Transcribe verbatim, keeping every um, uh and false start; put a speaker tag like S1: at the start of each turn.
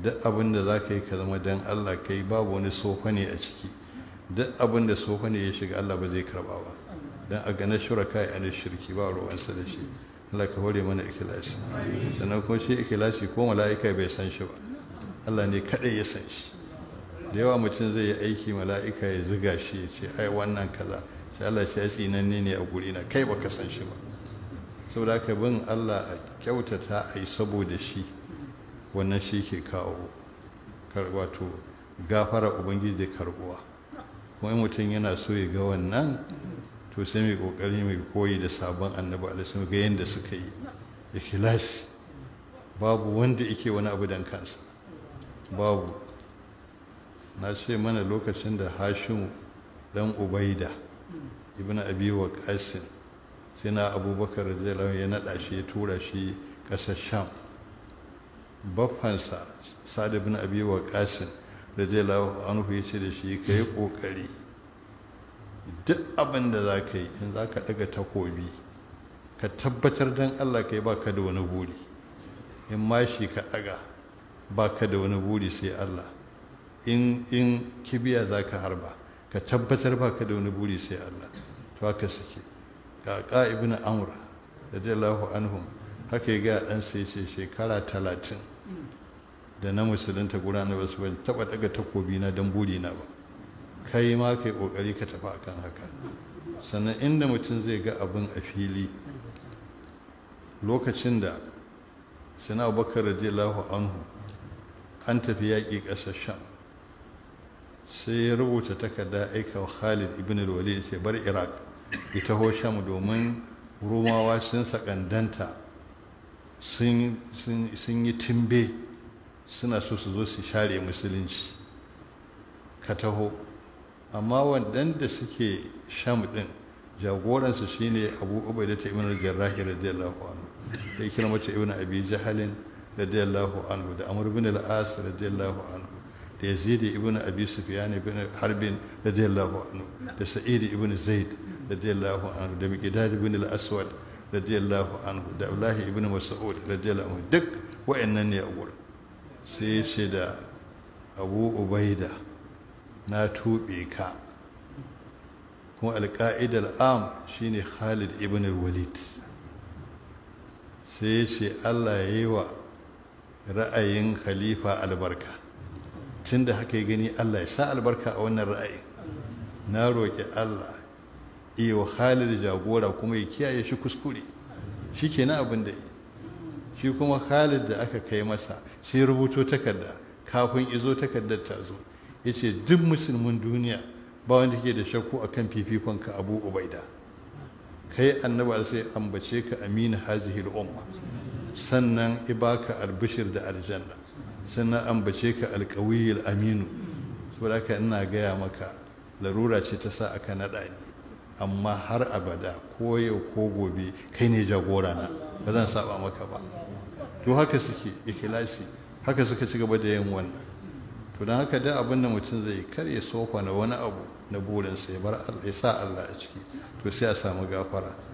S1: duk abin da za ka yi ka zama don Allah kai babu wani sofa ne a ciki duk abin da sofa ne ya shiga Allah ba zai karba ba don a ganin shuraka ya ne shirki ba ruwansa da shi Allah ka hore mana ikhlasi sannan kuma shi ikhlasi ko mala'ika bai san shi ba Allah ne kadai ya san shi da yawa mutum zai yi aiki mala'ika ya ziga shi ya ce ai wannan kaza sai Allah ya tsinanne ne a guri na kai baka san shi ba saboda ka bin Allah a kyautata a yi saboda shi wannan shi ke kawo wato gafara ubangiji da karbuwa kuma in mutum yana so ya ga wannan to sai mai kokari mai koyi da sabon annabi alaihi ga yanda suka yi ikhlasi babu wanda yake wani abu dan kansa babu na ce mana lokacin da Hashim dan Ubaida ibn Abi Waqas sai na Abubakar radiyallahu ya nada shi ya tura shi kasar Sham baffansa Sa'd ibn Abi Waqas radiyallahu anhu ya ce da shi kai kokari duk abin da za ka yi in za ka daga takobi ka tabbatar don Allah ka yi ba ka da wani buri in mashi ka daga ba ka da wani buri sai Allah in in kibiya za ka harba ka tabbatar ba ka da wani buri sai Allah to haka suke kaka ibn amr radiyallahu anhum haka ya ga dan sai ce shekara talatin da na musulunta gudanar wasu ban taba daga takobi na dan buri na ba kai ma kai kokari ka tafi akan haka sannan inda mutum zai ga abin a fili lokacin da sina Abubakar radiyallahu anhu an tafi yaƙi ƙasar Sham sai ya rubuta takarda aika wa Khalid ibn al-Walid ya bar Iraq ya taho Sham domin Rumawa sun sakandanta sun sun yi timbe suna so su zo su share musulunci ka taho amma waɗanda suke Sham din jagoransu shine Abu Ubaidah ibn al-Jarrah radiyallahu anhu da Ikrimah ibn Abi Jahl radiyallahu anhu da Amr ibn al-As radiyallahu anhu da Yazid ibn Abi Sufyan ibn Harb radiyallahu anhu da Sa'id ibn Zaid radiyallahu anhu da Miqdad ibn al-Aswad radiyallahu anhu da Abdullah ibn Mas'ud radiyallahu anhu duk wayannan ne a gurin sai ce da Abu Ubaida na tube ka kuma al-qa'id al-am shine Khalid ibn al-Walid sai ce Allah yayi wa ra'ayin khalifa albarka tunda haka ya gani Allah ya sa albarka a wannan ra'ayi na roƙi Allah iya Khalid jagora kuma ya kiyaye shi kuskure shikenan abin da shi kuma Khalid da aka kai masa sai rubuto takarda kafin izo takardar ta zo yace duk musulmin duniya ba wanda ke da shakku akan fifikon ka Abu Ubaida kai annabi sai ambace ka amina hazihi al-umma sannan ibaka albishir da aljanna sannan ambace ka alqawiyul aminu saboda haka ina gaya maka larura ce ta sa aka nada ni amma har abada ko yau ko gobe kai ne jagora na ba zan saba maka ba to haka suke ikhlasi haka suka ci gaba da yin wannan to dan haka da abin da mutum zai kar ya sofa na wani abu na burin sa ya bar Allah ya sa Allah a ciki to sai a samu gafara